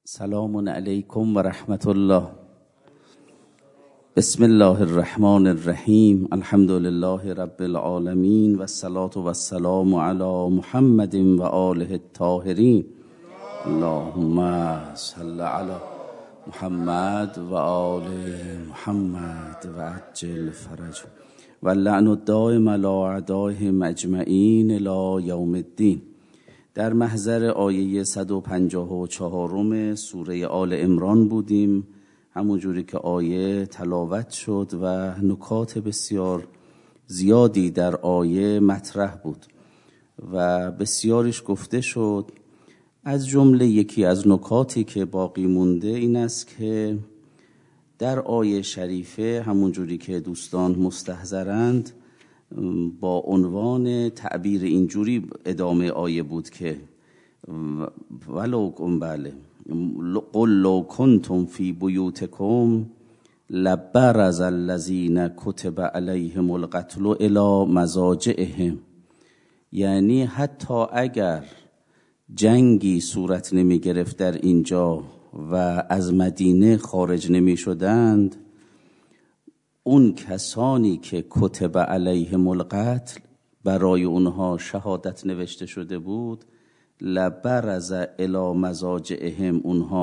سلام علیکم و رحمت الله. بسم الله الرحمن الرحیم. الحمد لله رب العالمین و الصلاة و السلام علی محمد و آله الطاهرین. اللهم صل علی محمد و آل محمد و عجل فرج و لعن الدائم علی اعدائهم اجمعین الی یوم الدین. در محضر آیه 154 سوره آل عمران بودیم، همونجوری که آیه تلاوت شد و نکات بسیار زیادی در آیه مطرح بود و بسیارش گفته شد. از جمله یکی از نکاتی که باقی مونده این است که در آیه شریفه همونجوری که دوستان مستحضرند با عنوان تعبیر اینجوری ادامه آیه بود که ولو قل لو کنتم فی بیوتکم لبرز الذین کتب علیهم القتل الی مضاجعهم، یعنی حتی اگر جنگی صورت نمی گرفت در اینجا و از مدینه خارج نمی شدند، اون کسانی که کتب علیهم القتل برای اونها شهادت نوشته شده بود، لبرز الی مضاجعهم،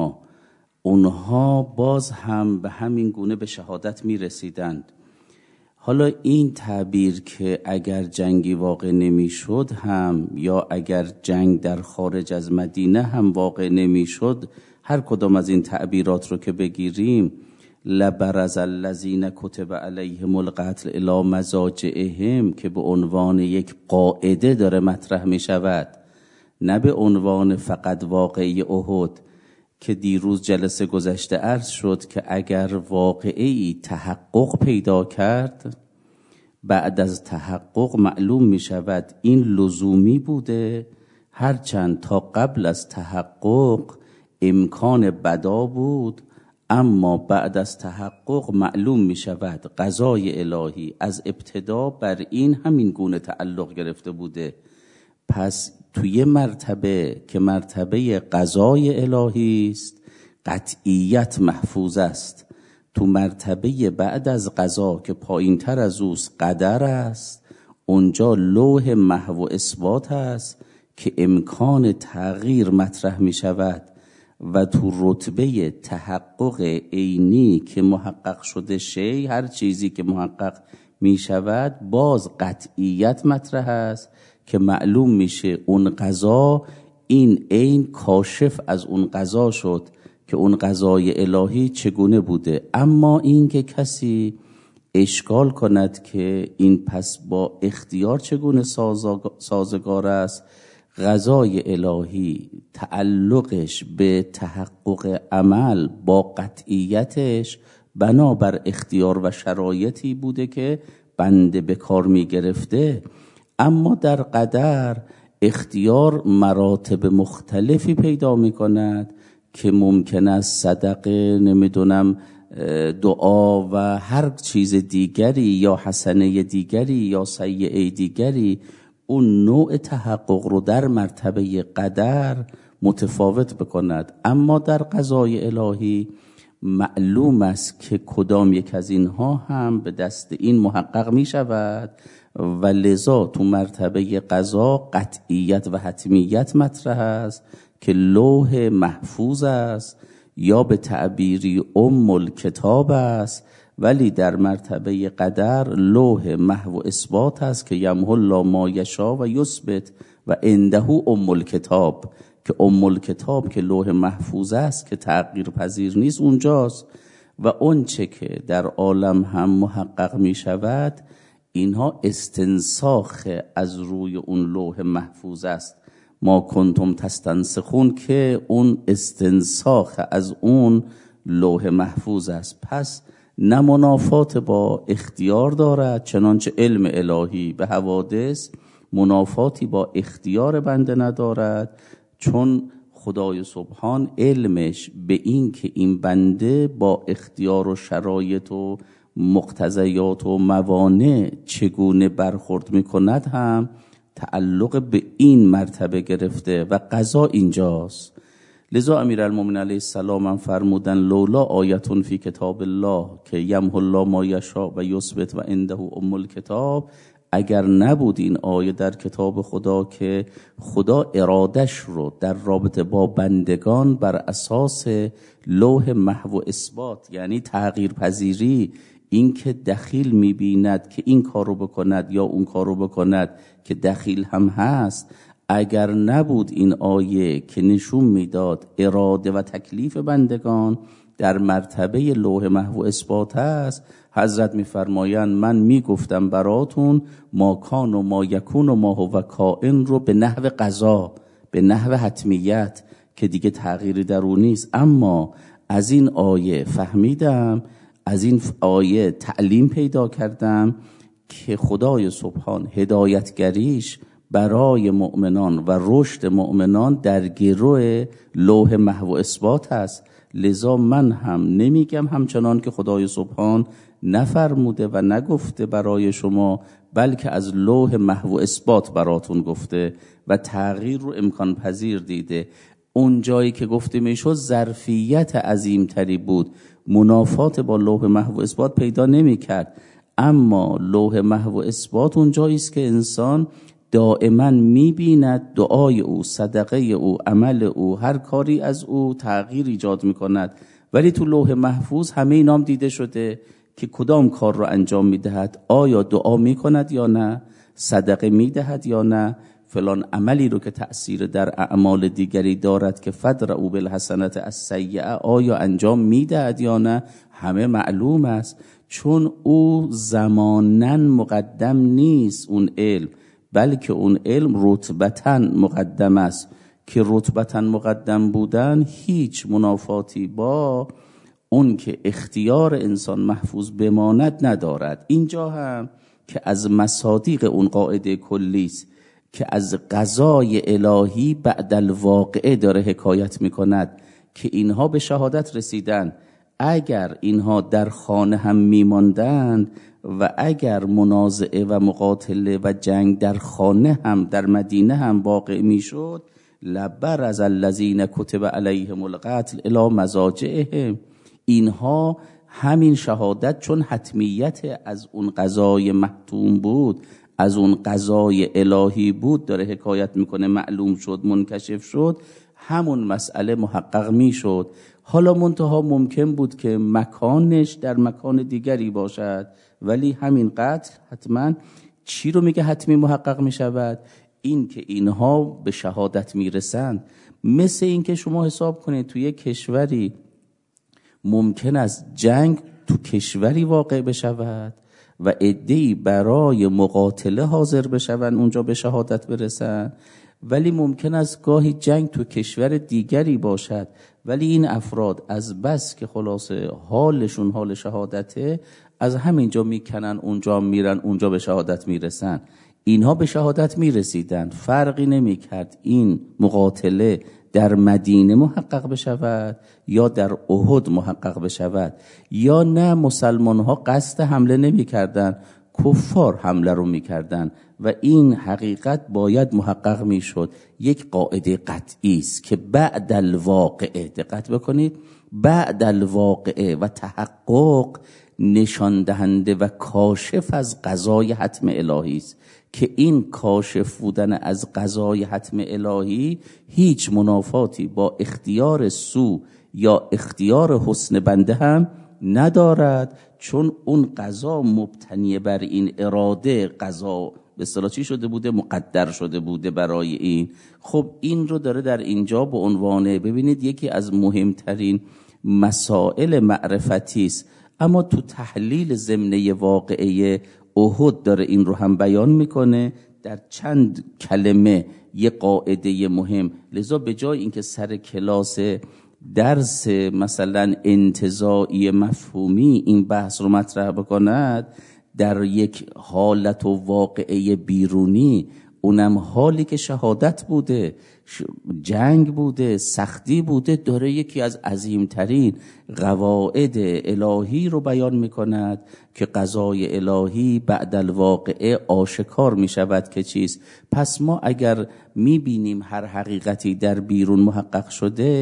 اونها باز هم به همین گونه به شهادت می رسیدند. حالا این تعبیر که اگر جنگی واقع نمی شد هم یا اگر جنگ در خارج از مدینه هم واقع نمی شد، هر کدام از این تعبیرات رو که بگیریم، لبرز الذین کتب علیهم القتل الی مضاجعهم که به عنوان یک قاعده داره مطرح می شود، نه به عنوان فقط واقعی احد که دیروز جلسه گذشته عرض شد که اگر واقعی تحقق پیدا کرد، بعد از تحقق معلوم می شود این لزومی بوده، هرچند تا قبل از تحقق امکان بدا بود، اما بعد از تحقق معلوم می شود قضای الهی از ابتدا بر این همین گونه تعلق گرفته بوده. پس توی مرتبه که مرتبه قضای الهی است، قطعیت محفوظ است. تو مرتبه بعد از قضا که پایین تر از اوست قدر است، اونجا لوح محو و اثبات است که امکان تغییر مطرح می شود و تو رتبه تحقق عینی که محقق شده شی، هر چیزی که محقق می شود باز قطعیت مطرح است که معلوم میشه اون قضا این عین کاشف از اون قضا شد که اون قضای الهی چگونه بوده. اما این که کسی اشکال کند که این پس با اختیار چگونه سازگار است، قضای الهی تعلقش به تحقق عمل با قطعیتش بنابر اختیار و شرایطی بوده که بنده به کار می گرفته. اما در قدر اختیار مراتب مختلفی پیدا می کند که ممکن است صدقه، نمیدونم دعا و هر چیز دیگری یا حسنه دیگری یا سیئه دیگری اون نوع تحقق رو در مرتبه قدر متفاوت بکند. اما در قضای الهی معلوم است که کدام یک از اینها هم به دست این محقق می شود و لذا تو مرتبه قضا قطعیت و حتمیت مطرح است که لوح محفوظ است یا به تعبیری الکتاب است، ولی در مرتبه قدر لوح محو اثبات است که یمحو الله ما یشاء و یثبت و عنده الکتاب، که الکتاب که لوح محفوظ است که تغییر پذیر نیست اونجاست و اون چه که در عالم هم محقق می شود اینها استنساخ از روی اون لوح محفوظ است. ما کنتم تستنسخون که اون استنساخ از اون لوح محفوظ است. پس نه منافات با اختیار دارد، چنانچه علم الهی به حوادث منافاتی با اختیار بنده ندارد، چون خدای سبحان علمش به این که این بنده با اختیار و شرایط و مقتضیات و موانع چگونه برخورد میکند هم تعلق به این مرتبه گرفته و قضا اینجاست. لذا امیرالمومنین علیه السلام هم فرمودن لولا آیتون فی کتاب الله که یمحو الله ما یشاء و یثبت و عنده ام الکتاب، اگر نبود این آیه در کتاب خدا که خدا ارادش رو در رابطه با بندگان بر اساس لوح محو و اثبات، یعنی تغییر پذیری، این که دخیل میبیند که این کارو بکند یا اون کارو بکند که دخیل هم هست، اگر نبود این آیه که نشون میداد اراده و تکلیف بندگان در مرتبه لوح محو و اثبات هست، حضرت میفرمایند من میگفتم براتون ما کان و ما یکون و ما هو کائن رو به نحو قضا، به نحو حتمیت که دیگه تغییری در اون نیست. اما از این آیه فهمیدم، از این آیه تعلیم پیدا کردم که خدای سبحان هدایتگریش برای مؤمنان و رشد مؤمنان در گروه لوح محو و اثبات هست. لذا من هم نمیگم همچنان که خدای سبحان نفرموده و نگفته برای شما، بلکه از لوح محو و اثبات براتون گفته و تغییر رو امکان پذیر دیده. اون جایی که گفته میشد ظرفیت عظیمتری بود، منافات با لوح محو و اثبات پیدا نمی کرد. اما لوح محو و اثبات اون جایی است که انسان دائما میبیند دعای او، صدقه او، عمل او، هر کاری از او تغییر ایجاد میکند. ولی تو لوح محفوظ همه اینام دیده شده که کدام کار رو انجام میدهد، آیا دعا میکند یا نه، صدقه میدهد یا نه، فلان عملی رو که تأثیر در اعمال دیگری دارد که فدرؤا بالحسنة السیئة آیا انجام میدهد یا نه، همه معلوم است. چون او زماناً مقدم نیست اون علم، بلکه اون علم رتبتاً مقدم است که رتبتاً مقدم بودن هیچ منافاتی با اون که اختیار انسان محفوظ بماند ندارد. اینجا هم که از مصادیق اون قاعده کلی است که از قضای الهی بعد الواقعه داره حکایت میکند که اینها به شهادت رسیدن. اگر اینها در خانه هم میماندند و اگر منازعه و مقاتله و جنگ در خانه هم در مدینه هم واقع میشد، لبرز الذین کتب علیهم القتل الی مضاجعهم، اینها همین شهادت چون حتمیت از اون قضای محتوم بود، از اون قضای الهی بود، داره حکایت میکنه، معلوم شد، منکشف شد، همون مسئله محقق میشد. حالا منتها ممکن بود که مکانش در مکان دیگری باشد، ولی همین قتل حتما چی رو میگه حتمی محقق میشود؟ این که اینها به شهادت میرسند. مثل این که شما حساب کنید توی کشوری ممکن است جنگ تو کشوری واقع بشود و عده‌ای برای مقاتله حاضر بشوند اونجا به شهادت برسند، ولی ممکن است گاهی جنگ تو کشور دیگری باشد، ولی این افراد از بس که خلاصه حالشون حال شهادته، از همینجا میکنن اونجا میرن، اونجا به شهادت میرسن. اینها به شهادت میرسیدن، فرقی نمیکرد این مقاتله در مدینه محقق بشود یا در احد محقق بشود یا نه. مسلمان ها قصد حمله نمی کردن، کفار حمله رو می کردن و این حقیقت باید محقق می شد. یک قاعده قطعی است که بعد الواقعه، دقت بکنید، بعد الواقعه و تحقق نشان دهنده و کاشف از قضای حتم الهی است که این کاشف بودن از قضای حتم الهی هیچ منافاتی با اختیار سو یا اختیار حسن بنده هم ندارد، چون اون قضا مبتنی بر این اراده، قضا به اصطلاح چی شده بوده؟ مقدر شده بوده برای این. خب این رو داره در اینجا به عنوانه، ببینید یکی از مهمترین مسائل معرفتی است، اما تو تحلیل ضمنی واقعه احد داره این رو هم بیان میکنه در چند کلمه، یه قاعده مهم. لذا به جای اینکه سر کلاس درس مثلا انتزاعی مفهومی این بحث رو مطرح بکند، در یک حالت و واقعه بیرونی، اونم حالی که شهادت بوده، جنگ بوده، سختی بوده، داره یکی از عظیمترین قواعد الهی رو بیان میکند که قضای الهی بعد الواقعه آشکار میشود که چیست. پس ما اگر میبینیم هر حقیقتی در بیرون محقق شده،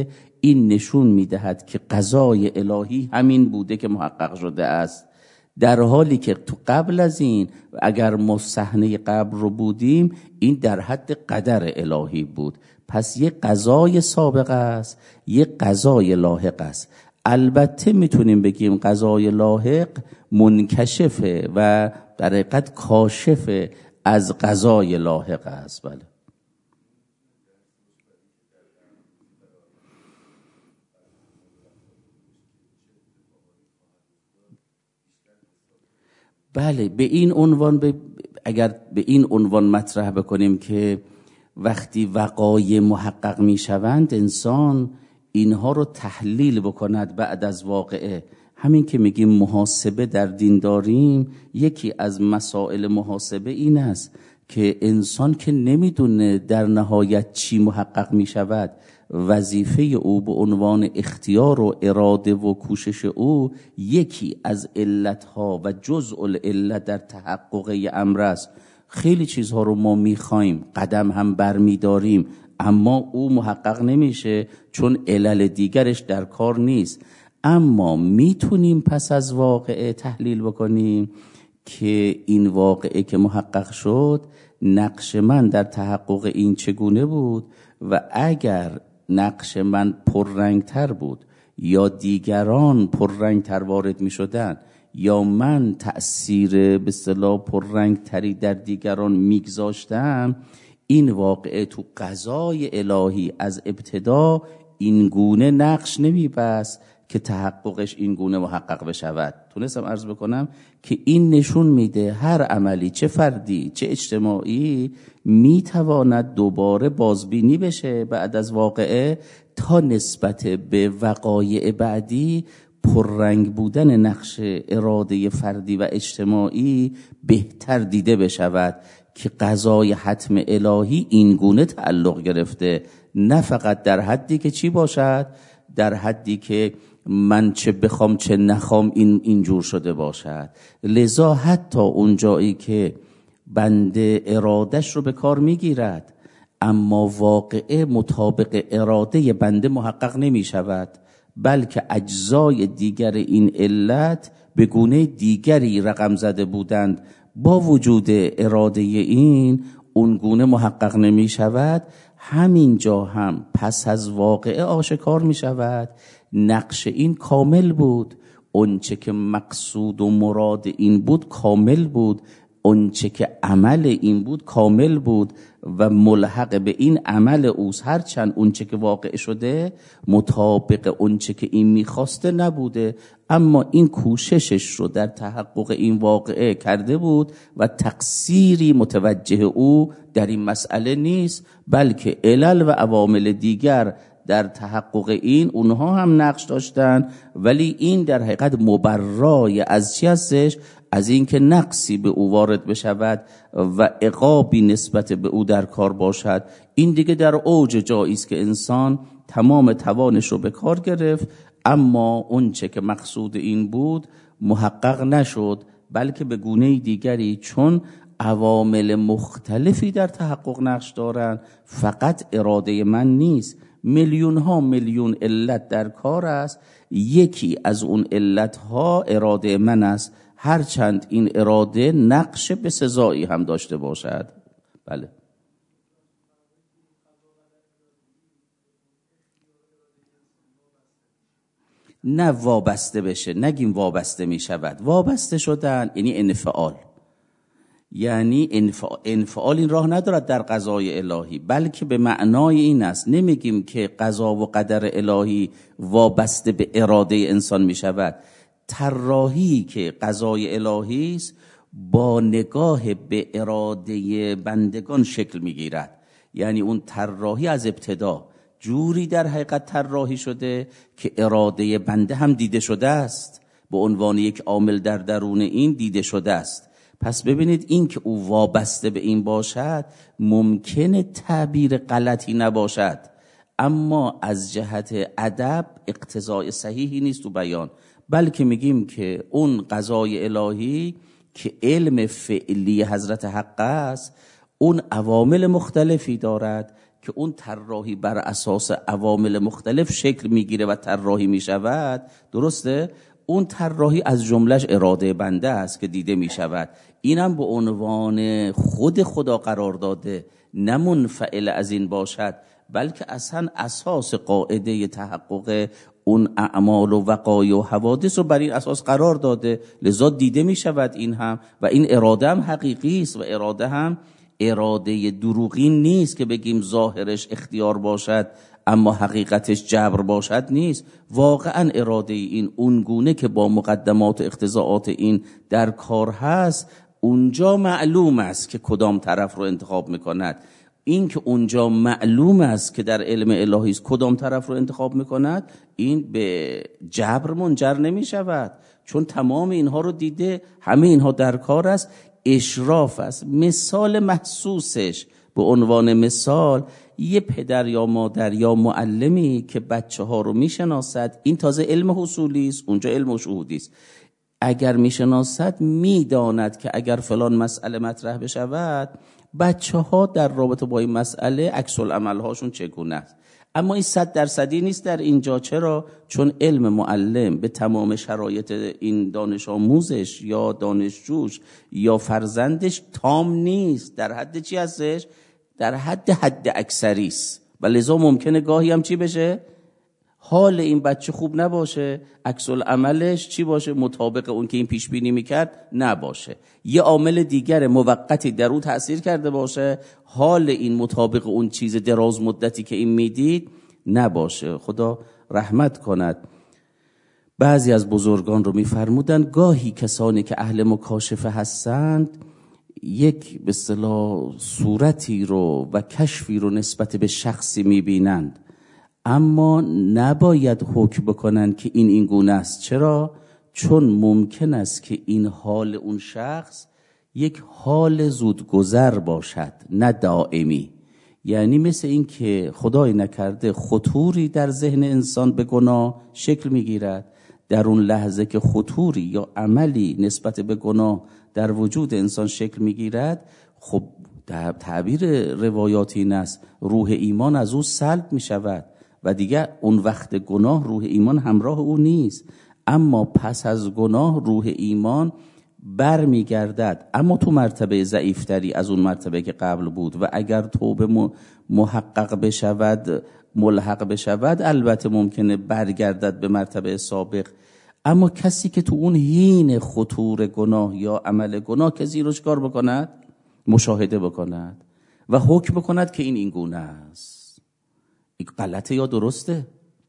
این نشون میدهد که قضای الهی همین بوده که محقق شده است، در حالی که تو قبل از این اگر ما صحنه قبل رو بودیم این در حد قدر الهی بود. پس یک قضای سابق است، یک قضای لاحق است. البته میتونیم بگیم قضای لاحق منکشفه و در حقیقت کاشف از قضای لاحق است. بله به این عنوان اگر به این عنوان مطرح بکنیم که وقتی وقایع محقق می شوند انسان اینها رو تحلیل بکند بعد از واقعه. همین که میگیم محاسبه در دین داریم، یکی از مسائل محاسبه این است که انسان که نمیدونه در نهایت چی محقق می شود، وظیفه او به عنوان اختیار و اراده و کوشش او یکی از علتها و جزء العلت در تحقق امر است. خیلی چیزها رو ما میخوایم، قدم هم برمیداریم، اما او محقق نمیشه چون علل دیگرش در کار نیست. اما میتونیم پس از واقعه تحلیل بکنیم که این واقعه که محقق شد نقش من در تحقق این چگونه بود و اگر نقش من پررنگتر بود یا دیگران پررنگتر وارد می شدن یا من تأثیر به اصطلاح پررنگتری در دیگران میگذاشتم، این واقعه تو قضای الهی از ابتدا این گونه نقش نمیبست که تحققش این گونه محقق بشود. تونستم عرض بکنم که این نشون میده هر عملی چه فردی چه اجتماعی میتواند دوباره بازبینی بشه بعد از واقعه تا نسبت به وقایع بعدی پررنگ بودن نقش اراده فردی و اجتماعی بهتر دیده بشود که قضای حتم الهی این گونه تعلق گرفته، نه فقط در حدی که چی باشد، در حدی که من چه بخوام چه نخوام اینجور شده باشد. لذا حتی اون جایی که بنده ارادش رو به کار میگیرد اما واقعه مطابق اراده بنده محقق نمی شود، بلکه اجزای دیگر این علت به گونه دیگری رقم زده بودند، با وجود اراده این اون گونه محقق نمی شود. همین جا هم پس از واقعه آشکار می شود نقش این کامل بود، اونچه که مقصود و مراد این بود کامل بود، اونچه که عمل این بود کامل بود و ملحق به این عمل اوست، هرچند اونچه که واقع شده مطابق اونچه که این میخواسته نبوده، اما این کوششش رو در تحقق این واقعه کرده بود و تقصیری متوجه او در این مسئله نیست، بلکه علل و عوامل دیگر در تحقق این اونها هم نقش داشتن، ولی این در حقیقت مبرای از چی هستش؟ از این که نقصی به او وارد بشود و عقابی نسبت به او در کار باشد. این دیگه در اوج جایی است که انسان تمام توانش رو به کار گرفت اما اون چه که مقصود این بود محقق نشد، بلکه به گونه دیگری، چون عوامل مختلفی در تحقق نقش دارن، فقط اراده من نیست، میلیون ها میلیون علت در کار است، یکی از اون علت ها اراده من است، هرچند این اراده نقش به سزایی هم داشته باشد. بله نه وابسته بشه، نگیم وابسته می شود. وابسته شدن یعنی انفعال، یعنی انفعال این راه ندارد در قضای الهی، بلکه به معنای این است. نمیگیم که قضا و قدر الهی وابسته به اراده انسان می شود. طراحی که قضای الهی است با نگاه به اراده بندگان شکل می گیرد، یعنی اون طراحی از ابتدا جوری در حقیقت طراحی شده که اراده بنده هم دیده شده است، به عنوان یک عامل در درون این دیده شده است. پس ببینید این که او وابسته به این باشد ممکنه تعبیر غلطی نباشد، اما از جهت ادب اقتضای صحیحی نیست تو بیان، بلکه میگیم که اون قضای الهی که علم فعلی حضرت حق است اون عوامل مختلفی دارد که اون طراحی بر اساس عوامل مختلف شکل میگیره و طراحی میشود، درسته؟ اون طراحی از جملهش اراده بنده است که دیده میشود. اینم به عنوان خود خدا قرار داده، نه منفعل از این باشد، بلکه اصلا اساس قاعده تحقق اون اعمال و وقایع و حوادث رو بر این اساس قرار داده، لذا دیده می شود این هم. و این اراده هم حقیقی است و اراده هم اراده دروغین نیست که بگیم ظاهرش اختیار باشد اما حقیقتش جبر باشد نیست. واقعا اراده این اونگونه که با مقدمات و اقتضاعات این در کار هست، اونجا معلوم است که کدام طرف رو انتخاب میکند. این که اونجا معلوم است که در علم الهی است کدام طرف رو انتخاب میکند، این به جبر منجر نمی شود، چون تمام اینها رو دیده، همه اینها در کار است. اشراف است. مثال محسوسش به عنوان مثال، یه پدر یا مادر یا معلمی که بچه ها رو میشناسد، این تازه علم حصولی است، اونجا علم شهودی است. اگر میشناسد میداند که اگر فلان مسئله مطرح بشود، بچه ها در رابطه با این مسئله عکس العمل هاشون چگونه است. اما این 100% نیست در اینجا. چرا؟ چون علم معلم به تمام شرایط این دانش آموزش یا دانشجوش یا فرزندش تام نیست. در حد چی هستش؟ در حد اکثری است. و لذا ممکنه گاهی هم چی بشه؟ حال این بچه خوب نباشه، عکس العملش چی باشه؟ مطابق اون که این پیش بینی میکرد نباشه. یه عامل دیگر موقتی در اون تأثیر کرده باشه، حال این مطابق اون چیز دراز مدتی که این میدید نباشه. خدا رحمت کند. بعضی از بزرگان رو میفرمودن گاهی کسانی که اهل مکاشفه هستند یک به اصطلاح صورتی رو و کشفی رو نسبت به شخصی میبینند، اما نباید حکم بکنن که این گونه است. چرا؟ چون ممکن است که این حال اون شخص یک حال زودگذر باشد، نه دائمی. یعنی مثل این که خدای نکرده خطوری در ذهن انسان به گناه شکل میگیرد، در اون لحظه که خطوری یا عملی نسبت به گناه در وجود انسان شکل میگیرد، خب تعبیر روایاتی این است روح ایمان از او سلب میشود و دیگه اون وقت گناه روح ایمان همراه او نیست. اما پس از گناه روح ایمان بر می گردد، اما تو مرتبه ضعیفتری از اون مرتبه که قبل بود. و اگر توبه محقق بشود، ملحق بشود، البته ممکنه برگردد به مرتبه سابق. اما کسی که تو اون حین خطور گناه یا عمل گناه کسی رو چکار بکند؟ مشاهده بکند و حکم بکند که این گونه است. این غلطه یا درسته؟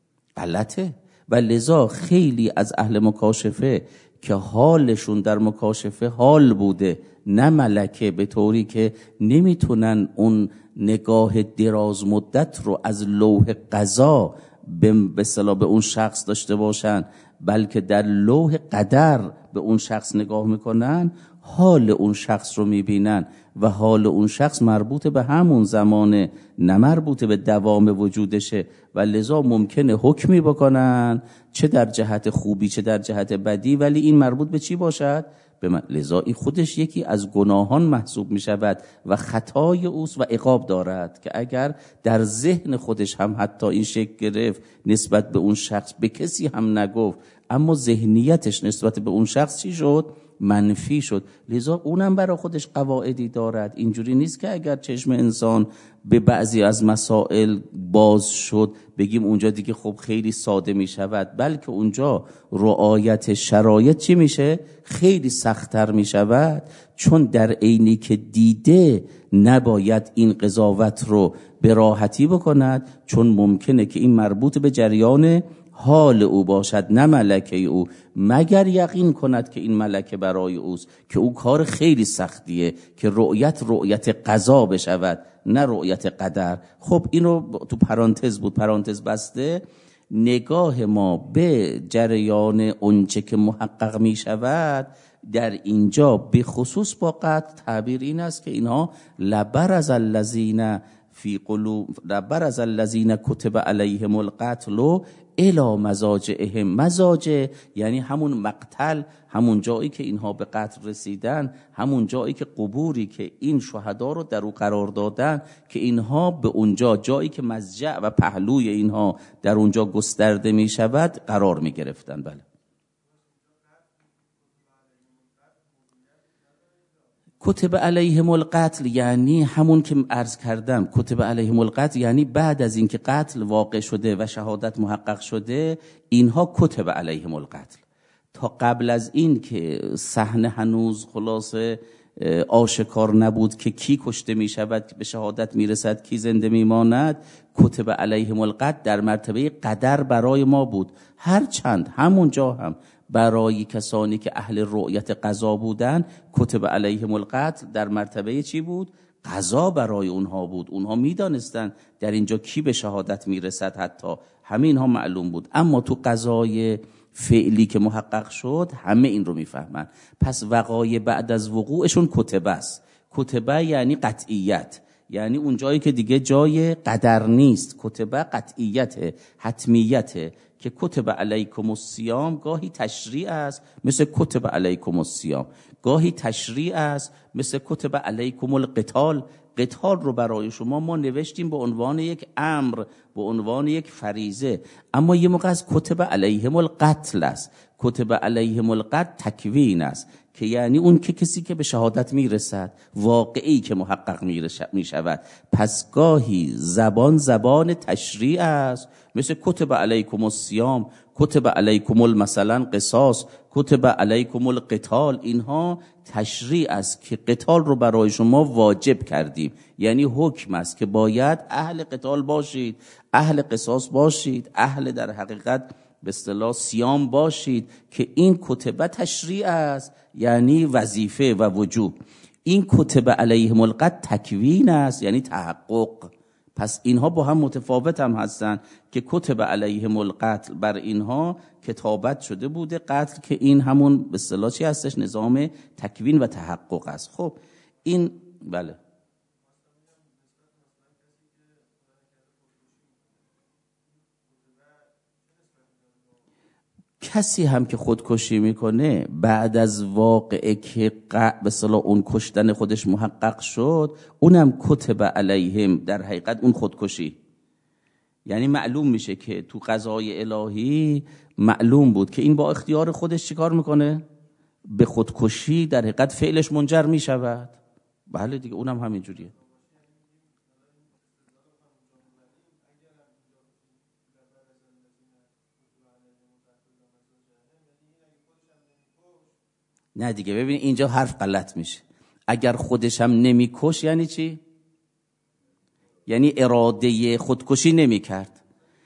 غلطه. و لذا خیلی از اهل مکاشفه که حالشون در مکاشفه حال بوده نه ملکه، به طوری که نمیتونن اون نگاه دراز مدت رو از لوح قضا به اصطلاح به اون شخص داشته باشن، بلکه در لوح قدر به اون شخص نگاه میکنن، حال اون شخص رو میبینن و حال اون شخص مربوط به همون زمانه، نه مربوط به دوام وجودشه. و لذا ممکنه حکمی بکنن چه در جهت خوبی چه در جهت بدی، ولی این مربوط به چی باشد؟ لذا این خودش یکی از گناهان محسوب می شود و خطای اوست و عقاب دارد که اگر در ذهن خودش هم حتی این شکل گرفت نسبت به اون شخص، به کسی هم نگفت، اما ذهنیتش نسبت به اون شخص چی شد؟ منفی شد. لذا اونم برای خودش قواعدی دارد. اینجوری نیست که اگر چشم انسان به بعضی از مسائل باز شد بگیم اونجا دیگه خب خیلی ساده می شود، بلکه اونجا رعایت شرایط چی میشه؟ خیلی سخت‌تر می شود، چون در عینی که دیده نباید این قضاوت رو به راحتی بکند، چون ممکنه که این مربوط به جریان حال او باشد نه ملکه او، مگر یقین کند که این ملکه برای اوست، که او کار خیلی سختیه که رؤیت قضا بشود نه رؤیت قدر. خب اینو تو پرانتز بود، پرانتز بسته. نگاه ما به جریان اونچه که محقق می شود در اینجا به خصوص با قطع تعبیر این است که اینها لبرز الذین فی قلوب لبرز الذین کتب علیهم القتل الی مضاجعهم. مضاجع یعنی همون مقتل، همون جایی که اینها به قتل رسیدن، همون جایی که قبوری که این شهدا رو در او قرار دادن، که اینها به اونجا، جایی که مضجع و پهلوی اینها در اونجا گسترده می شود قرار می گرفتن. بله. کتب علیهم القتل یعنی همون که عرض کردم، کتب علیهم القتل یعنی بعد از اینکه قتل واقع شده و شهادت محقق شده، اینها کتب علیهم القتل. تا قبل از این که صحنه هنوز خلاصه آشکار نبود که کی کشته می شود، به شهادت می رسد، کی زنده می ماند، کتب علیهم القتل در مرتبه قدر برای ما بود. هرچند همونجا هم برای کسانی که اهل رؤیت قضا بودن، کتب علیهم القتل در مرتبه چی بود؟ قضا برای اونها بود. اونها میدانستن در اینجا کی به شهادت میرسد، حتی همین ها معلوم بود. اما تو قضای فعلی که محقق شد همه این رو میفهمن. پس وقایع بعد از وقوعشون کتبه است. کتبه یعنی قطعیت، یعنی اون جایی که دیگه جای قدر نیست. کتبه قطعیت، حتمیت. که کتب علیکم الصیام گاهی تشریع است مثل کتب علیکم الصیام، گاهی تشریع است مثل کتب علیکم القتال. قتال رو برای شما ما نوشتیم به عنوان یک امر، به عنوان یک فریضه. اما یه موقع از کتب علیهم القتل است. کتب علیهم القتل تکوین است، که یعنی اون که کسی که به شهادت میرسد، واقعی که محقق میشود. پس گاهی زبان تشریع است مثل کتب علیکم الصیام، کتب علیکم مثلا قصاص، کتب علیکم القتال. اینها تشریع است که قتال رو برای شما واجب کردیم، یعنی حکم است که باید اهل قتال باشید، اهل قصاص باشید، اهل در حقیقت به اصطلاح صیام باشید. که این کتبه تشریع است، یعنی وظیفه و وجوب. این کتب علیهم القتل تکوین است، یعنی تحقق. پس اینها با هم متفاوت هم هستن که کتب علیهم القتل بر اینها کتابت شده بوده قتل، که این همون به اصطلاح چی هستش؟ نظام تکوین و تحقق است. خب این بله. کسی هم که خودکشی میکنه بعد از واقعه که به اصطلاح اون کشتن خودش محقق شد، اونم کتب علیهم در حقیقت اون خودکشی. یعنی معلوم میشه که تو قضای الهی معلوم بود که این با اختیار خودش چیکار میکنه؟ به خودکشی در حقیقت فعلش منجر میشود. بله دیگه، اونم همین جوریه. نه دیگه، ببین اینجا حرف غلط میشه. اگر خودش هم نمیکش یعنی چی؟ یعنی اراده خودکشی نمیکرد.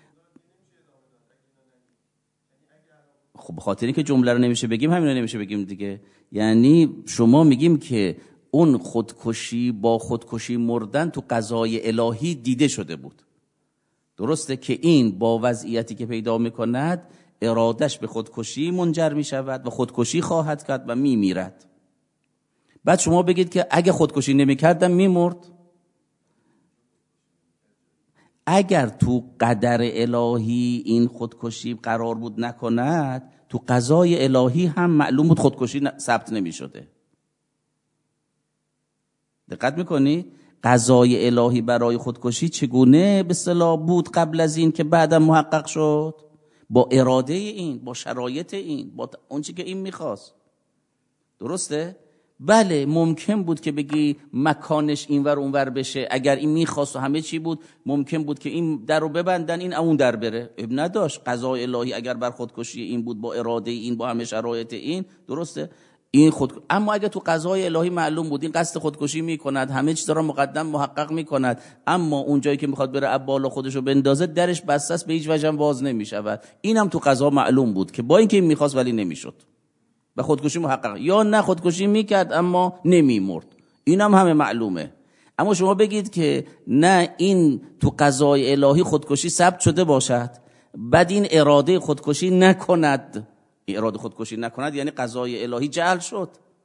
خب به خاطر اینکه جمله رو نمیشه بگیم، همین رو نمیشه بگیم دیگه. یعنی شما میگیم که اون خودکشی با خودکشی مردن تو قضای الهی دیده شده بود. درسته که این با وضعیتی که پیدا میکند ارادش به خودکشی منجر می شود و خودکشی خواهد کرد و می میرد. بعد شما بگید که اگه خودکشی نمی کردم می مرد. اگر تو قدر الهی این خودکشی قرار بود نکند، تو قضای الهی هم معلوم بود خودکشی ثبت نمی شده. دقت میکنی؟ قضای الهی برای خودکشی چگونه به اصطلاح بود قبل از این که بعدم محقق شد؟ با اراده این، با شرایط این، با اون چی که این میخواست. درسته؟ بله ممکن بود که بگی مکانش اینور اونور بشه. اگر این میخواست و همه چی بود، ممکن بود که این در رو ببندن، این اون در بره. اب نداشت. قضای الهی اگر بر خودکشی این بود، با اراده این، با همه شرایط این، درسته؟ این اما اگه تو قضای الهی معلوم بود این قصد خودکشی میکند، همه چیز را مقدم محقق میکند، اما اون جایی که میخواد بره ابالا خودشو بندازه درش بسته است، به هیچ وجه باز نمیشود. اینم تو قضا معلوم بود که با اینکه این میخواست ولی نمیشد و خودکشی محقق، یا نه خودکشی میکرد اما نمیمرد. اینم همه معلومه. اما شما بگید که نه این تو قضای الهی خودکشی ثبت شده باشد، بعد این اراده خودکشی نکند. اراده خودکشی نکند یعنی قضای الهی جعل شد،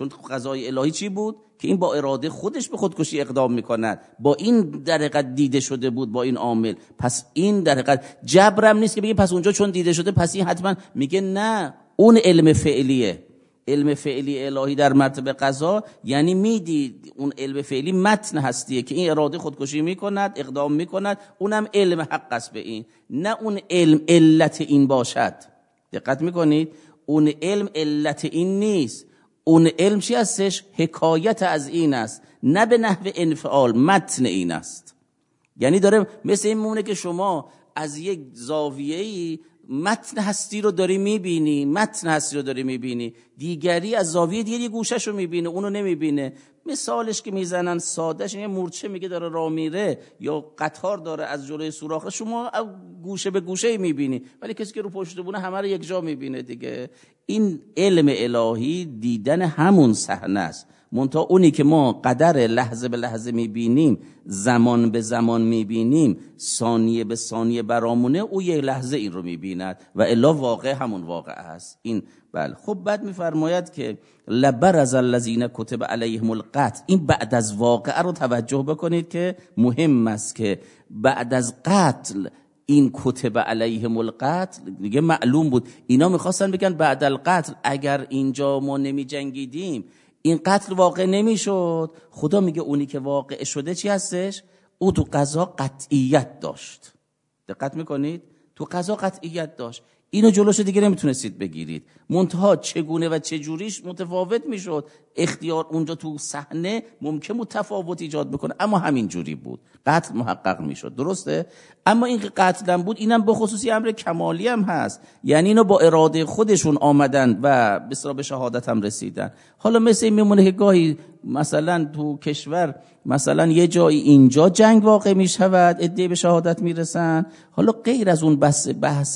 چون قضای الهی چی بود؟ که این با اراده خودش به خودکشی اقدام میکند، با این در حقیقت دیده شده بود، با این عامل. پس این در حقیقت جبرم نیست که بگیم پس اونجا چون دیده شده پس این حتما، میگه نه، اون علم فعلیه. علم فعلی الهی در مرتبه قضا یعنی میدید اون علم فعلی متن هستیه که این اراده خودکشی میکند، اقدام میکند، اونم علم حق است به این، نه اون علم علت این باشد. دقت میکنید؟ اون علم علت این نیست، اون علم چی هستش؟ حکایت از این است، نه به نحو انفعال، متن این است. یعنی داره مثل این مونه که شما از یک زاویه‌ای متن هستی رو داری میبینی، متن هستی رو داری میبینی، دیگری از زاویه دیگه گوشش رو میبینه، اونو نمیبینه. مثالش که میزنن سادهش، یه مورچه میگه داره راه میره یا قطار داره از جلوی سوراخ، شما گوشه به گوشه میبینی، ولی کسی که رو پشت بونه همه رو یک جا میبینه دیگه. این علم الهی دیدن همون صحنه است، منتها اونی که ما قدر لحظه به لحظه میبینیم، زمان به زمان میبینیم، ثانیه به ثانیه برامونه، او یک لحظه این رو میبیند و الا واقع همون واقع است. این بله. خب بعد میفرماید که لبرز الذین کتب علیهم القتل، این بعد از واقعه رو توجه بکنید که مهم است که بعد از قتل این کتب علیهم القتل دیگه معلوم بود. اینا میخواستن بگن بعد القتل اگر اینجا ما نمی جنگیدیم این قتل واقع نمیشد. خدا میگه اونی که واقع شده چی هستش؟ او تو قضا قطعیت داشت. دقت میکنید؟ تو قضا قطعیت داشت، اینو جلوشو دیگه نمیتونستید بگیرید، منتها چگونه و چه جوریش متفاوت میشد. اختیار اونجا تو صحنه ممکن بود تفاوت ایجاد بکنه، اما همین جوری بود، قتل محقق میشد. درسته؟ اما این که قتل هم بود، اینم به خصوصی امر کمالی هم هست، یعنی اینو با اراده خودشون آمدن و به شهادت هم رسیدن. حالا مثل این میمونه که گاهی مثلا تو کشور مثلا یه جایی اینجا جنگ واقع میشود، عده‌ای به شهادت میرسن، حالا غیر از اون بحث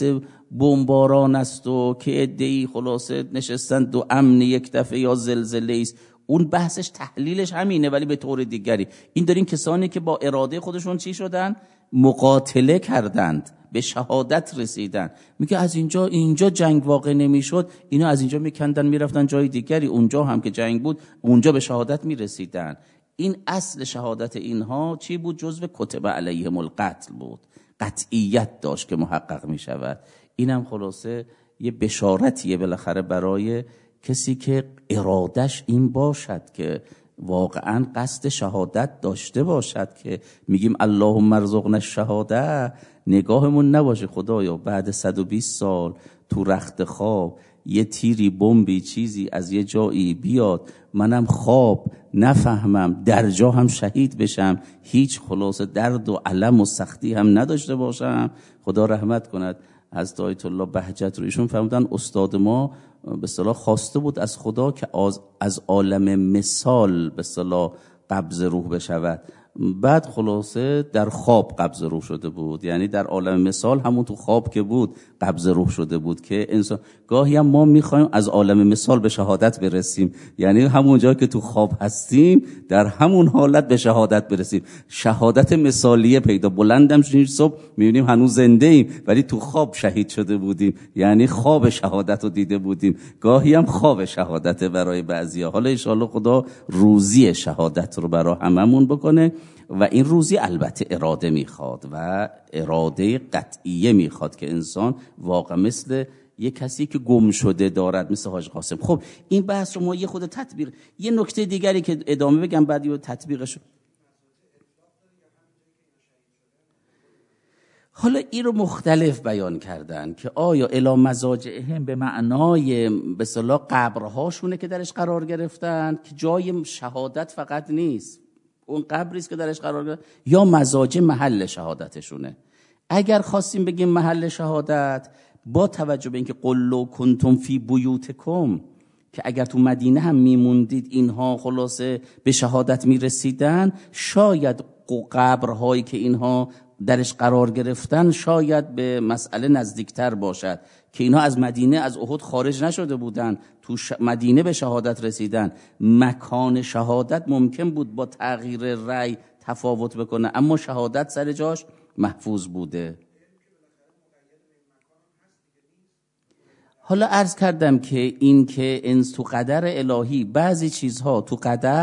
بمباران است و که عده‌ای خلاصه نشستن دو امن یک دفعه یا زلزله است، اون بحثش تحلیلش همینه ولی به طور دیگری. این دارین کسانی که با اراده خودشون چی شدن؟ مقاتله کردند، به شهادت رسیدن. میگه از اینجا جنگ واقع نمیشد، اینا از اینجا میکندن میرفتن جای دیگری، اونجا هم که جنگ بود اونجا به شهادت میرسیدن. این اصل شهادت اینها چی بود؟ جزو کتب علیهم القتل بود، قطعیت داشت که محقق میشود. اینم خلاصه یه بشارتیه بالاخره برای کسی که ارادش این باشد که واقعا قصد شهادت داشته باشد، که میگیم اللهم ارزقنا الشهاده، نگاهمون نباشه خدایا بعد 120 سال تو رخت خواب یه تیری بمبی چیزی از یه جایی بیاد، منم خواب نفهمم، در جا هم شهید بشم، هیچ خلاصه درد و علم و سختی هم نداشته باشم. خدا رحمت کند حضرت آیت الله بهجت رو، ایشون فرمودن استاد ما به اصطلاح خواسته بود از خدا که از عالم مثال به اصطلاح قبض روح بشود، بعد خلاصه در خواب قبض روح شده بود، یعنی در عالم مثال همون تو خواب که بود قبض روح شده بود. که انسان گاهی هم ما میخوایم از عالم مثال به شهادت برسیم، یعنی همون جایی که تو خواب هستیم در همون حالت به شهادت برسیم، شهادت مثالیه پیدا. بلندم شدیم صبح میبینیم هنوز زنده ایم ولی تو خواب شهید شده بودیم، یعنی خواب شهادت رو دیده بودیم. گاهی هم خواب شهادت برای بعضیا. حالا ان شاءالله خدا روزی شهادت رو برای هممون بکنه و این روزی البته اراده میخواد و اراده قطعیه میخواد که انسان واقعا مثل یه کسی که گم شده دارد، مثل حاج قاسم. خب این بحث رو ما یه خود تطبیق، یه نکته دیگری که ادامه بگم بعد یه تطبیقش. حالا این رو مختلف بیان کردن که آیا الی مضاجعهم به معنای به اصطلاح قبرهاشونه که درش قرار گرفتن که جای شهادت فقط نیست، اون قبری است که درش قرار گرفت، یا مزاج محل شهادتشونه. اگر خواستیم بگیم محل شهادت، با توجه به اینکه قل لو کنتم فی بیوتکم، که اگر تو مدینه هم میموندید اینها خلاصه به شهادت میرسیدن، شاید قبرهایی که اینها درش قرار گرفتن شاید به مسئله نزدیکتر باشد که اینها از مدینه از احد خارج نشده بودن، تو مدینه به شهادت رسیدن. مکان شهادت ممکن بود با تغییر رأی تفاوت بکنه، اما شهادت سر جاش محفوظ بوده. حالا عرض کردم که این که تو قدر الهی بعضی چیزها تو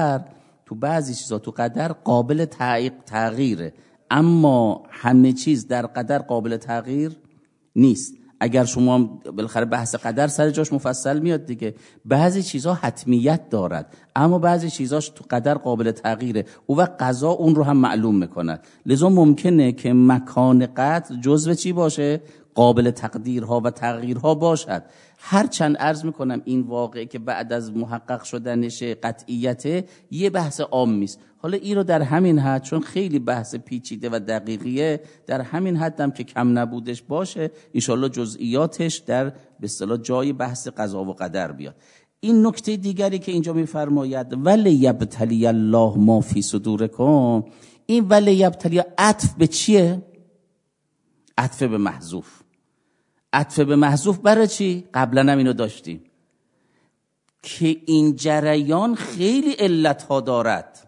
قدر قابل تغییره، اما همه چیز در قدر قابل تغییر نیست. اگر شما بالاخره بحث قدر سر جاش مفصل میاد دیگه، بعضی چیزها حتمیت دارد اما بعضی چیزهاش تو قدر قابل تغییره، او و قضا اون رو هم معلوم میکند. لذا ممکنه که مکان قدر جزو چی باشه؟ قابل تقدیرها و تغییرها باشد. هرچند عرض میکنم این واقعه که بعد از محقق شدنش قطعیته یه بحث عامی است. حالا این رو در همین حد، چون خیلی بحث پیچیده و دقیقیه، در همین حدم که کم نبودش باشه، انشالله جزئیاتش در به اصطلاح جای بحث قضا و قدر بیاد. این نکته دیگری که اینجا میفرماید ولیبتلی الله ما فی صدورکم، این ولیبتلی عطف به چیه؟ عطف به محذوف. عطف به محذوف برای چی؟ قبلا هم اینو داشتیم که این جریان خیلی علتها دارد،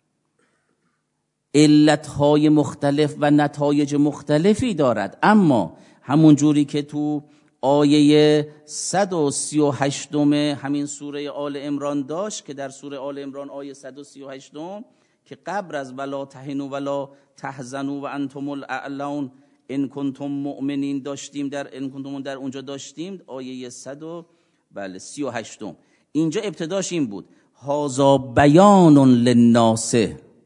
علتهای مختلف و نتایج مختلفی دارد، اما همون جوری که تو آیه 138 همین سوره آل عمران داشت که در سوره آل عمران آیه 138 که قبل از ولا تهنوا ولا تحزنوا و انتم الاعلون ان کنتم مؤمنین داشتیم، در ان کنتم در اونجا داشتیم آیه 138. اینجا ابتداش این بود هذا بیان للناس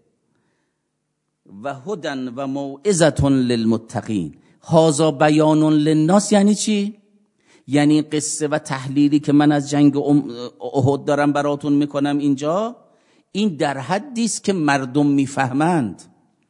و هدی و موعظه للمتقین. هذا بیان للناس یعنی چی؟ یعنی قصه و تحلیلی که من از جنگ احد دارم براتون میکنم اینجا، این در حدی است که مردم میفهمند.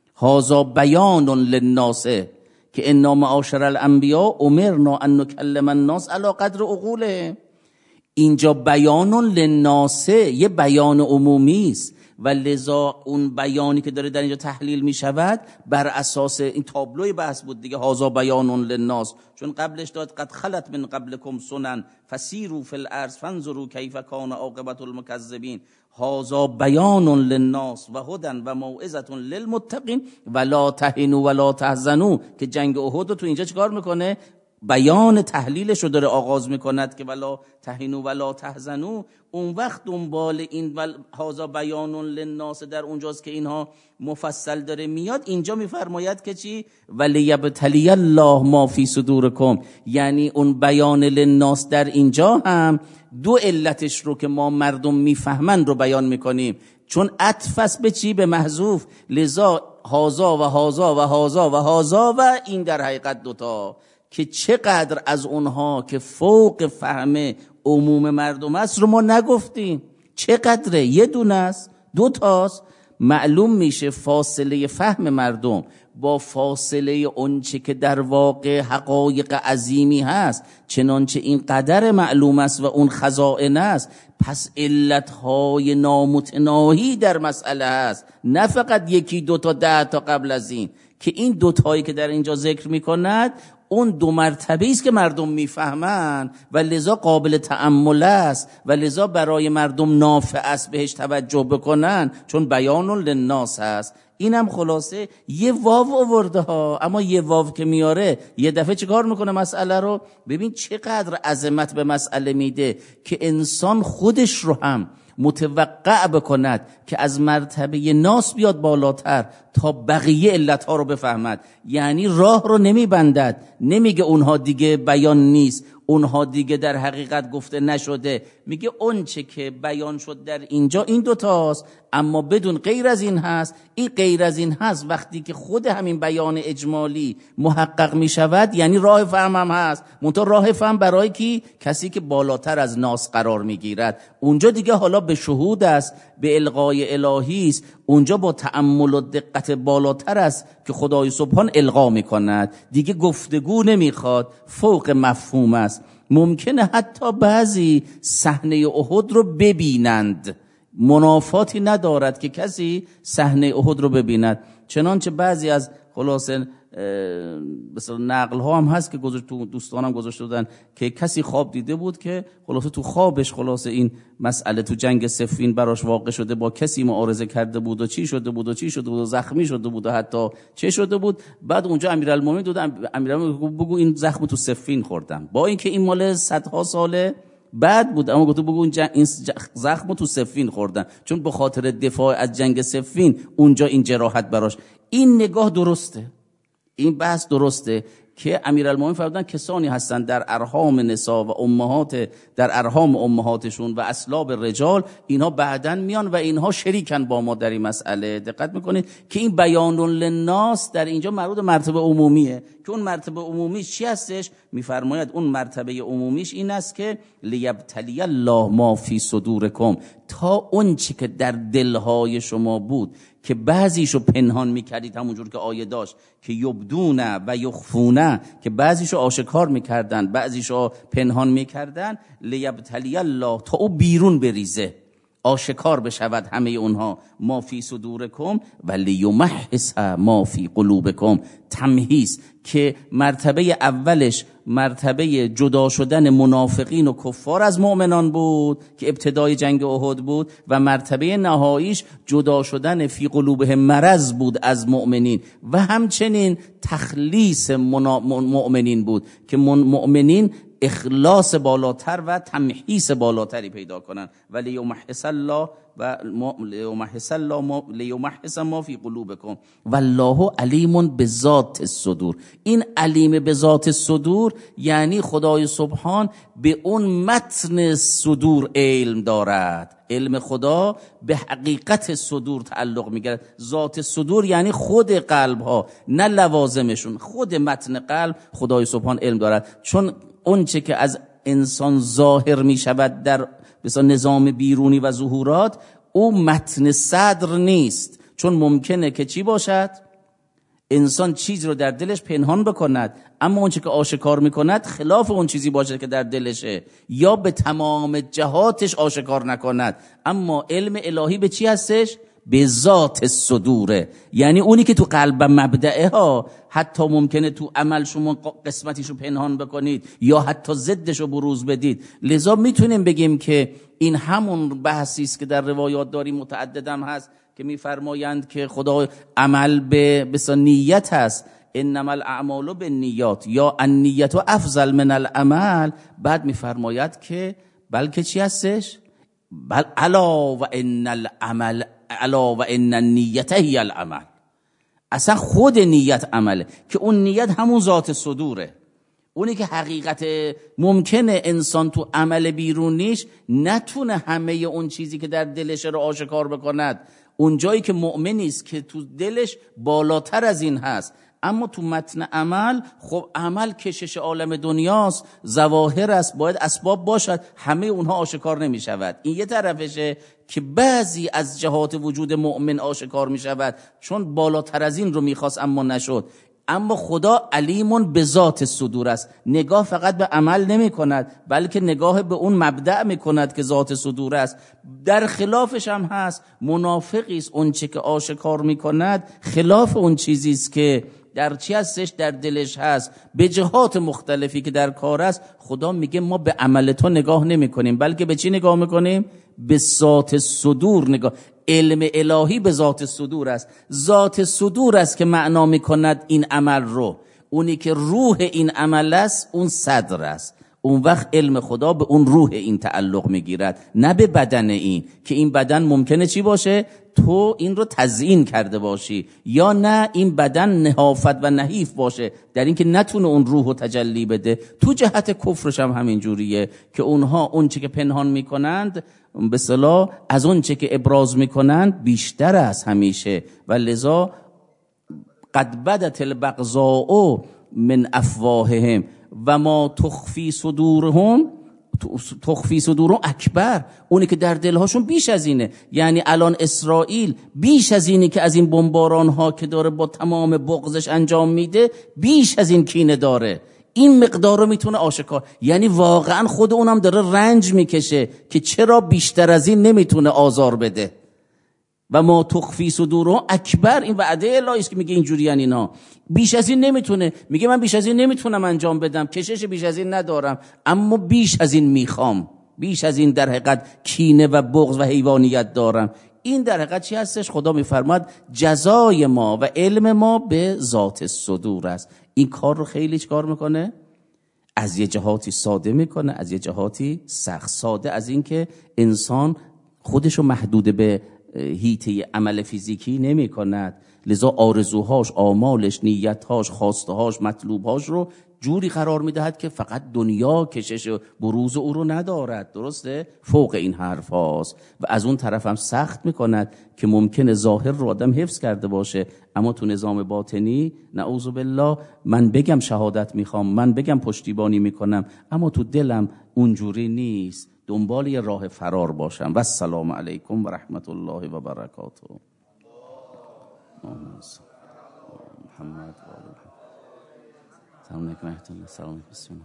هذا بیان للناس که انا معاشر الانبیاء امرنا ان نکلم الناس علی قدر عقولهم. اینجا بیان للناس یه بیان عمومی است و لذا اون بیانی که داره در اینجا تحلیل می شود بر اساس این تابلوی بحث بود دیگه، هذا بیان للناس، چون قبلش داد قد خلت من قبلکم سنن فسیروا فی الارض فانظروا کیف کان عاقبة المکذبین. هذا بیان للناس و هدی و موعظه للمتقین ولا تهنوا ولا تحزنوا، که جنگ احد تو اینجا چیکار میکنه؟ بیان تحلیلش رو داره آغاز میکند که ولا تهنوا ولا تحزنوا. اون وقت دنبال این هذا بیان للناس در اونجاست که اینها مفصل داره میاد. اینجا میفرماید که چی؟ ولیبتلی الله ما فی صدورکم، یعنی اون بیان للناس در اینجا هم دو علتش رو که ما مردم میفهمند رو بیان میکنیم، چون عطف به چی؟ به محذوف. لذا هذا و هذا و هذا و هذا و این در حقیقت دوتا که چقدر از اونها که فوق فهم عموم مردم است رو ما نگفتیم. چقدره؟ یه دونه است، دو تاست. معلوم میشه فاصله فهم مردم با فاصله اونچه که در واقع حقایق عظیمی هست، چنانچه این قدر معلوم است و اون خزائن است، پس علتهای نامتناهی در مسئله هست، نه فقط یکی دو تا 10 تا قبل از این، که این دوتایی که در اینجا ذکر میکند اون دو مرتبه است که مردم میفهمند و لذا قابل تأمل است و لذا برای مردم نافع است بهش توجه بکنن، چون بیان للناس هست. اینم خلاصه یه واو آورده ها، اما یه واو که میاره یه دفعه چیکار میکنه مسئله رو؟ ببین چقدر عظمت به مسئله میده که انسان خودش رو هم متوقع بکند که از مرتبه ناس بیاد بالاتر تا بقیه علتها رو بفهمد. یعنی راه رو نمیبندد، نمیگه اونها دیگه بیان نیست، اونها دیگه در حقیقت گفته نشده، میگه اون چه که بیان شد در اینجا این دوتاست، اما بدون غیر از این هست. این غیر از این هست وقتی که خود همین بیان اجمالی محقق میشود، یعنی راه فهم هم هست، منتها راه فهم برای کی؟ کسی که بالاتر از ناس قرار میگیرد. اونجا دیگه حالا به شهود است، به القای الهی است، اونجا با تأمل و دقت بالاتر است که خدای سبحان القا میکند، دیگه گفتگو نمیخواد، فوق مفهوم است. ممکنه حتی بعضی صحنه احد رو ببینند، منافاتی ندارد که کسی صحنه احد رو ببیند، چنانچه بعضی از خلاصه مثلا نقل ها هم هست که تو دوستانم گذاشته بودن که کسی خواب دیده بود که خلاصه تو خوابش خلاصه این مسئله تو جنگ صفین براش واقع شده، با کسی معارضه کرده بود و چی شده بود و زخمی شده بود و حتی چه شده بود. بعد اونجا امیرالمومنین بگو این زخم تو صفین خوردم، با اینکه این مال صدها ساله بعد بود، اما گفت بگو این زخم تو صفین خوردن، چون به خاطر دفاع از جنگ صفین اونجا این جراحت براش. این نگاه درسته، این بحث درسته که امیرالمومنین فرمودن کسانی هستن در ارحام نساء و در ارحام امهاتشون و اصلاب رجال، اینها بعدن میان و اینها شریکن با ما در این مسئله. دقت میکنید که این بیان للناس در اینجا مربوط مرتبه عمومیه، که اون مرتبه عمومیش چی هستش؟ میفرماید اون مرتبه عمومیش این است که لیبتلی الله ما فی صدورکم، تا اون چی که در دلهای شما بود که بعضیشو پنهان میکردید، همونجور که آیه داشت که یبدون و یخفون، که بعضیشو آشکار میکردن بعضیشو پنهان میکردن، لیبتلی الله، تا او بیرون بریزه، آشکار بشود همه اونها، ما فی صدورکم و لیمحص ما فی قلوبکم، تمحیص، که مرتبه اولش مرتبه جدا شدن منافقین و کفار از مؤمنان بود که ابتدای جنگ احد بود، و مرتبه نهاییش جدا شدن فی قلوبهم مرض بود از مؤمنین، و همچنین تخلیص مؤمنین بود که مؤمنین اخلاص بالاتر و تمحیص بالاتری پیدا کنن. و لیمحص الله و لیمحص ما فی قلوبکم والله علیم بذات الصدور. این علیم بذات الصدور یعنی خدای سبحان به اون متن صدور علم دارد. علم خدا به حقیقت صدور تعلق میگیرد. ذات صدور یعنی خود قلب ها، نه لوازمشون، خود متن قلب خدای سبحان علم دارد. چون اون چه که از انسان ظاهر می شود در مثلا نظام بیرونی و ظهورات، او متن صدر نیست. چون ممکنه که چی باشد؟ انسان چیز رو در دلش پنهان بکند، اما اون چه که آشکار میکند خلاف اون چیزی باشد که در دلشه، یا به تمام جهاتش آشکار نکند. اما علم الهی به چی هستش؟ به ذات صدوره، یعنی اونی که تو قلب مبدعه ها، حتی ممکنه تو عمل شما قسمتیشو پنهان بکنید یا حتی ضدشو بروز بدید. لذا میتونیم بگیم که این همون بحثی است که در روایات داریم، متعددم هست که میفرمایند که خدا عمل به نیت هست، انما الاعمال بالنیات، یا النیت افضل من العمل. بعد میفرماید که بلکه چی هستش؟ بل الا و ان العمل الا و ان النیت هی العمل. اصلا خود نیت عمله، که اون نیت همون ذات صدوره، اونی که حقیقت ممکنه انسان تو عمل بیرونیش نتونه همه اون چیزی که در دلش رو آشکار بکند. اون جایی که مؤمنی است که تو دلش بالاتر از این هست، اما تو متن عمل، خب عمل کشش عالم دنیاست، ظواهر است، باید اسباب باشد، همه اونها آشکار نمی شود. این یه طرفشه که بعضی از جهات وجود مؤمن آشکار می شود، چون بالاتر از این رو میخواست اما نشد. اما خدا علیمون به ذات صدور است، نگاه فقط به عمل نمی کند، بلکه نگاه به اون مبدأ می کند که ذات صدور است. در خلافش هم هست، منافقی است اون چه که آشکار می کند خلاف اون چیزی است که در چی هستش؟ در دلش هست، به جهات مختلفی که در کار است. خدا میگه ما به عمل تو نگاه نمی کنیم، بلکه به چی نگاه میکنیم؟ به ذات صدور نگاه. علم الهی به ذات صدور است. ذات صدور است که معنا میکند این عمل رو. اونی که روح این عمل است اون صدر است. اون وقت علم خدا به اون روح این تعلق میگیرد، نه به بدن این، که این بدن ممکنه چی باشه؟ تو این رو تزیین کرده باشی، یا نه این بدن نحافت و نحیف باشه در این که نتونه اون روح رو تجلی بده. تو جهت کفرش هم همین جوریه که اونها اون چه که پنهان میکنند به اصطلاح از اون چه که ابراز میکنند بیشتر است همیشه. و لذا قد بدت البغضاء من افواههم و ما تخفی صدورهم اکبر. اونی که در دلهاشون بیش از اینه. یعنی الان اسرائیل بیش از اینی که از این بمباران ها که داره با تمام بغضش انجام میده، بیش از این کینه داره. این مقدار رو میتونه آشکار، یعنی واقعا خود اونم داره رنج میکشه که چرا بیشتر از این نمیتونه آزار بده. و ما تخفی صدورهم اکبر. این وعده الهی است که میگه اینجوری یعنی اینا بیش از این نمیتونه. میگه من بیش از این نمیتونم انجام بدم، کشش بیش از این ندارم، اما بیش از این میخوام، بیش از این در حقیقت کینه و بغض و حیوانیت دارم. این در حقیقت چی هستش؟ خدا میفرماد جزای ما و علم ما به ذات صدور است. این کار رو خیلی چیکار میکنه؟ از یه جهاتی ساده میکنه، از یه جهاتی سخت. ساده از این که انسان خودشو محدود به حیطه عمل فیزیکی نمی کند، لذا آرزوهاش، آمالش، نیتهاش، خواستهاش، مطلوبهاش رو جوری قرار میدهد که فقط دنیا کشش بروز او رو ندارد. درسته؟ فوق این حرف هاست. و از اون طرف هم سخت میکند که ممکنه ظاهر رو آدم حفظ کرده باشه، اما تو نظام باطنی نعوذ بالله من بگم شهادت میخوام، من بگم پشتیبانی میکنم، اما تو دلم اونجوری نیست، دنبال یه راه فرار باشم. و السلام علیکم و رحمت الله و برکاته. محمد سلام علیکم ورحمت الله. سلام علیکم.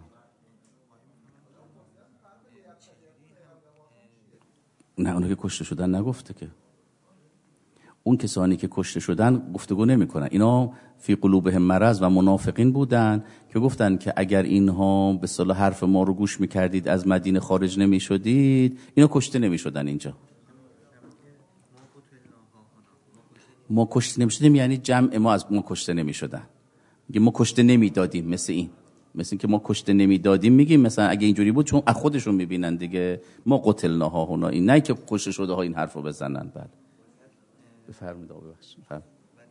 نه اونها که کشته شدن نگفته که. اون کسانی که کشته شدن گفتگو نمی کنن. اینا فی قلوبهم مرض و منافقین بودن که گفتن که اگر اینها به صلاح حرف ما رو گوش میکردید از مدینه خارج نمی شدید، اینا کشته نمی شدن. اینجا ما کشته نمی شدیم یعنی جمع ما از ما کشته نمی شدن. ما کشته نمی دادیم، مثل این که ما کشته نمی دادیم میگیم مثلا اگه اینجوری بود چون از خودشون میبینن دیگه، ما قتلناها هنا، این نه که کشته شده ها این حرفو بزنن. بله بفرمایید آقا. بفرمایید.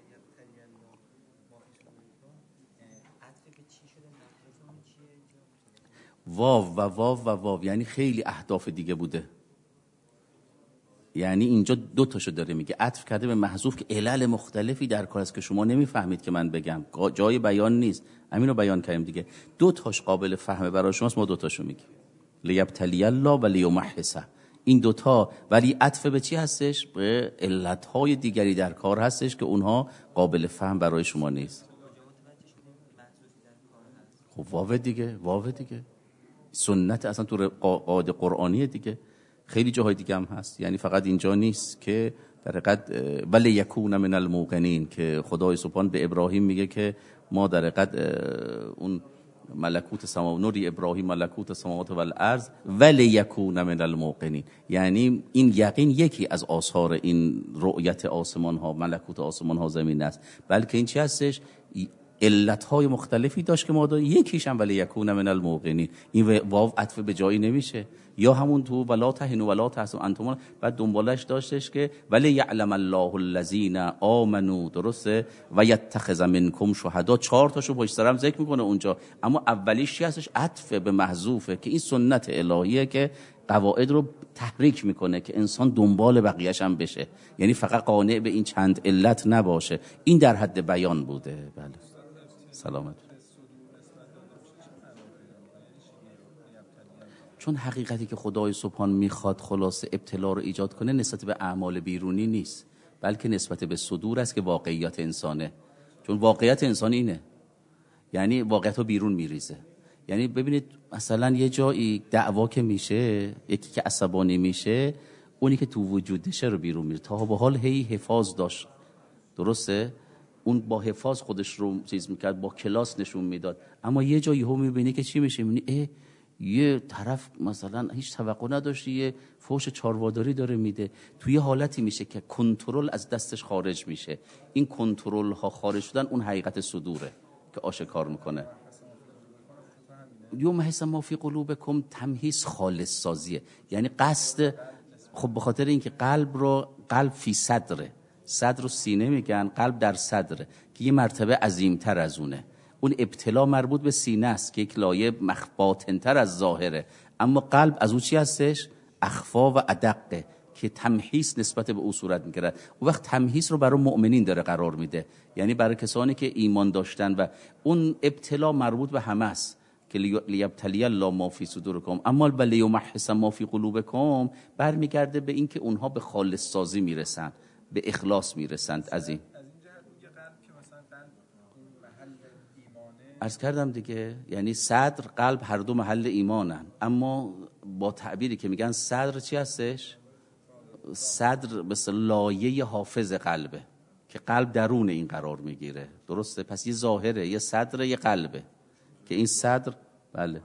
واو و واو و واو یعنی خیلی اهداف دیگه بوده. یعنی اینجا دو تاشو داره میگه، عطف کرده به محذوف که علل مختلفی در کار است که شما نمیفهمید که من بگم، جای بیان نیست، همینو بیان کردیم دیگه. دو تاش قابل فهمه برای شماست، ما دو تاشو میگیم، لیبتلی الله و لیمحصه. این دوتا ولی عطف به چی هستش؟ به علتهای دیگری در کار هستش که اونها قابل فهم برای شما نیست. خب واو دیگه، واو دیگه سنت اصلا تو قاعد قرآنی دیگه، خیلی جاهای دیگه هم هست، یعنی فقط اینجا نیست که در حقیقت ولی یکون من الموقنین که خدای سبحان به ابراهیم میگه که ما در حقیقت اون ملکوت سماوات، نوری ابراهیم ملکوت سماوات و الارض ولی یکون من الموقنین، یعنی این یقین یکی از آثار این رؤیت آسمان ها، ملکوت آسمان ها زمین است، بلکه این چی هستش؟ علتهای مختلفی داشت که ما داریم، یکیش هم ولی یکون من الموقنین. این واو عطف به جایی نمیشه، یا همون تو ولا تهنوا ولا تحزنوا انتم، بعد دنبالش داشتش که ولی یعلم الله الذین آمنوا، درسته، و یتخذ منکم شهدا، 4 تاشو پشت سر هم ذکر میکنه اونجا، اما اولیش چی هستش؟ عطف به محذوفه که این سنت الهیه که قواعد رو تحریک میکنه که انسان دنبال بقیه‌ش هم بشه، یعنی فقط قانع به این چند علت نباشه. این در حد بیان بوده. بله سلامت. چون حقیقتی که خدای سبحان میخواد خلاصه ابتلا رو ایجاد کنه نسبت به اعمال بیرونی نیست، بلکه نسبت به صدور است که واقعیت انسانه. چون واقعیت انسان اینه، یعنی واقعیت رو بیرون میریزه. یعنی ببینید مثلا یه جایی دعوا که میشه، یکی که عصبانی میشه، اونی که تو وجودشه رو بیرون میره. تا به حال هی حفاظ داشت، درسته؟ اون با حفاظ خودش رو چیز میکرد، با کلاس نشون میداد، اما یه جایی هم میبینی که چی میشه؟ میبینی یه طرف مثلا هیچ توقع نداشتی یه فوش چارواداری داره میده، توی حالتی میشه که کنترل از دستش خارج میشه. این کنترل ها خارج شدن اون حقیقت صدوره که آشکار میکنه. یوم حس ما فی قلوبکم تمهیز خالص سازیه، یعنی قصد، خب به خاطر اینکه قلب فی صدره، صدر و سینه میگن، قلب در صدره که یه مرتبه عظیمتر از اونه. اون ابتلا مربوط به سینه است که یک لایه باطن‌تر از ظاهره، اما قلب از اون چی هستش؟ اخفا و ادقه که تمحیص نسبت به او صورت میگیره. اون وقت تمحیص رو برای مؤمنین داره قرار میده، یعنی برای کسانی که ایمان داشتن، و اون ابتلا مربوط به همه است که لیبتلی الله ما فی صدورکم، اما لیمحص ما فی قلوبکم برمیگرده به این که اونها به خالص سازی میرسن، به اخلاص میرسند. از این عرض کردم دیگه، یعنی صدر قلب هر دو محل ایمانن، اما با تعبیری که میگن صدر چی هستش؟ صدر مثل لایه حافظ قلبه که قلب درون این قرار میگیره. درسته؟ پس یه ظاهره، یه صدر، یه قلبه که این صدر بله.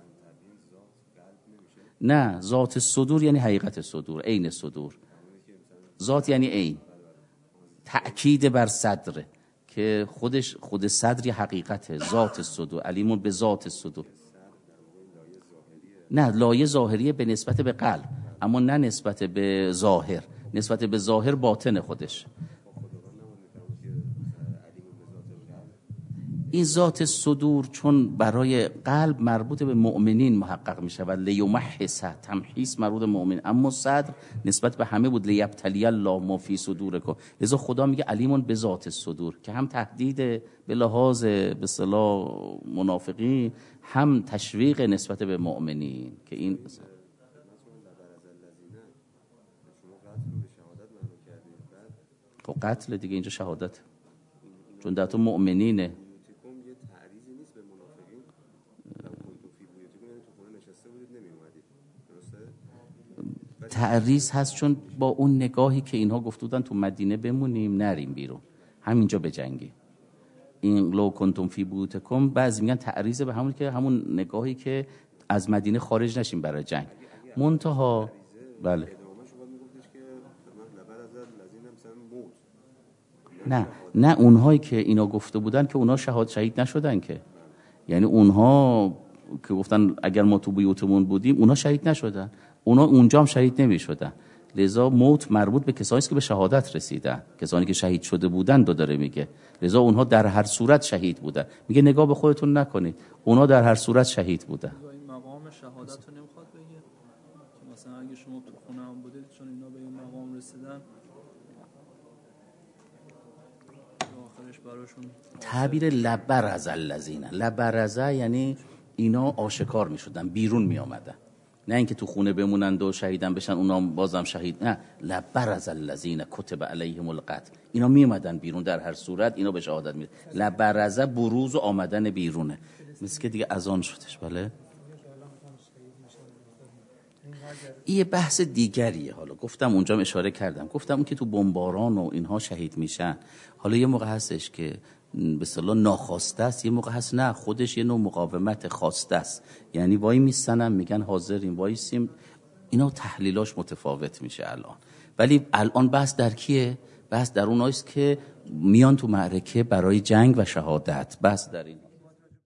نه، ذات صدور یعنی حقیقت صدور، عین صدور. ذات یعنی عین، تأکید بر صدره که خود صدر یه حقیقته. ذات صدور، علیمون به ذات صدور. نه، لایه ظاهریه به نسبت به قلب، اما نه نسبت به ظاهر. نسبت به ظاهر باطن خودش. این ذات صدور چون برای قلب مربوط به مؤمنین محقق می شود، لیمحص، تمحیص مربوط به مؤمن، اما صدر نسبت به همه بود، لیبتلی الله ما فی صدورکم. لذا خدا میگه علیمون به ذات صدور که هم تهدید به لحاظ به اصطلاح منافقین، هم تشویق نسبت به مؤمنین که این خب قتل دیگه، اینجا شهادت، چون در تو مؤمنینه. تعریض هست چون با اون نگاهی که اینها گفته بودن تو مدینه بمونیم نریم بیرون، همینجا بجنگیم. این لو کنتم فی بیوتکم، بعضی میگن تعریض به همون که همون نگاهی که از مدینه خارج نشیم برای جنگ. منتها بله نه اونهایی که اینا گفته بودن که اونها شهید نشدن که، یعنی اونها که گفتن اگر ما تو بیوتمون بودیم اونها شهید نشدن، اونا اونجا هم شهید نمی شدن. لذا موت مربوط به کسانی است که به شهادت رسیدن، کسانی که شهید شده بودن داره میگه. لذا اونها در هر صورت شهید بودن. میگه نگاه به خودتون نکنید، اونها در هر صورت شهید بودن. این مقام شهادت رو نمیخواد بگه که مثلا اگه شما تو خونه هم بودید چون اینا به این مقام رسیدن آخرش براشون تعبیر لبرز الذین، لبرز یعنی اینا آشکار میشدن، بیرون میآمدن، نه اینکه تو خونه بمونند و شهیدن بشن اونا بازم شهید. نه، لبرز الذین کتب علیهم القتل، اینا میومدن بیرون در هر صورت، اینا به شهادت میرسن. لبرز بروز و آمدن بیرونه، مثل که دیگه اذان شدش. بله این بحث دیگریه. حالا گفتم اونجا اشاره کردم، گفتم اون که تو بمباران و اینها شهید میشن، حالا یه موقع هستش که به اصطلاح ناخواسته است، یه موقع هست نه خودش یه نوع مقاومت خواسته است، یعنی وای میستنم میگن حاضریم وایسیم. اینا تحلیلاش متفاوت میشه الان، ولی الان بحث در کیه؟ بحث در اوناییست که میان تو معرکه برای جنگ و شهادت، بحث در این